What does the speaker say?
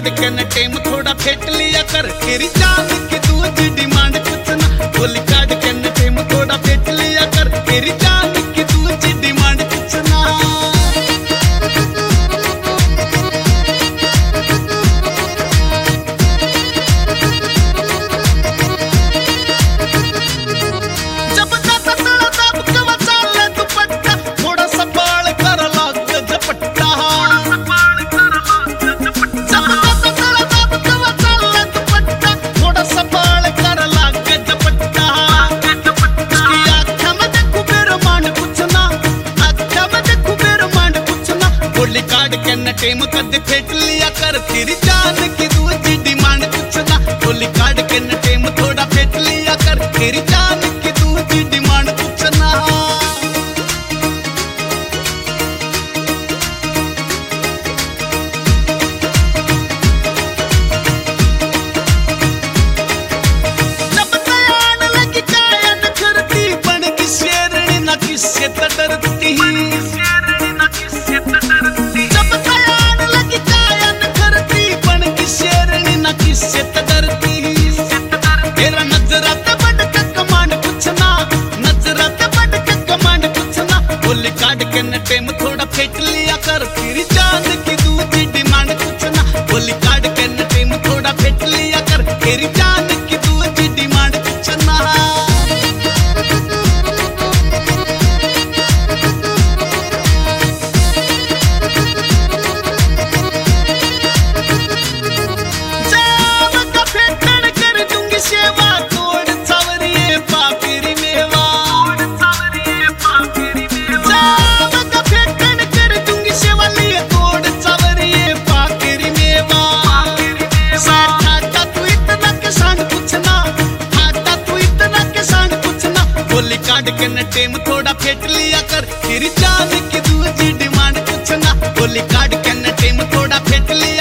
काट के न टेम थोड़ा फेंट लिया कर, तेरी जान की दूसरी डिमांड कुछ ना। गोली काट के न टेम थोड़ा फेंट लिया कर, तेरी जान की दूसरी डिमांड कुछ ना। गोली काट के न टेम कद फेंट लिया कर, तेरी जान की दूसरी डिमांड कुछ ना। गोली काट के न टेम थोड़ा फेंट लिया कर, तेरी जान की दूसरी डिमांड कुछ ना। जब तयान लगी कायन करती, बन की शेरनी ना किससे डरती। जब तयान लगी कायन करती, बन की शेरनी ना किससे डरती। तेरा नजरात बढ़ के कमांड कुछ ना, नजरात बढ़ के कमांड कुछ ना। गोली काट के न टेम थोड़ा फेंट लिया कर, तेरी जान की दूसरी डिमांड कुछ ना। गोली काट के न टेम थोड़ा फेंट लिया कर, तेरी जान की दूसरी डिमांड कुछ ना। सेवा तोड़ सावरिये पापिरी मेवा, जाम का फेंकन कर दूंगी सेवा लिए तोड़ सावरिये पापिरी मेवा। ठाटा तू इतना किसान कुछ ना, ठाटा तू इतना किसान कुछ ना। गोली काट के न टेम थोड़ा फेंट लिया कर, तेरी जान की दूसरी डिमांड कुछ ना। गोली काट के न टेम थोड़ा फेंट लिया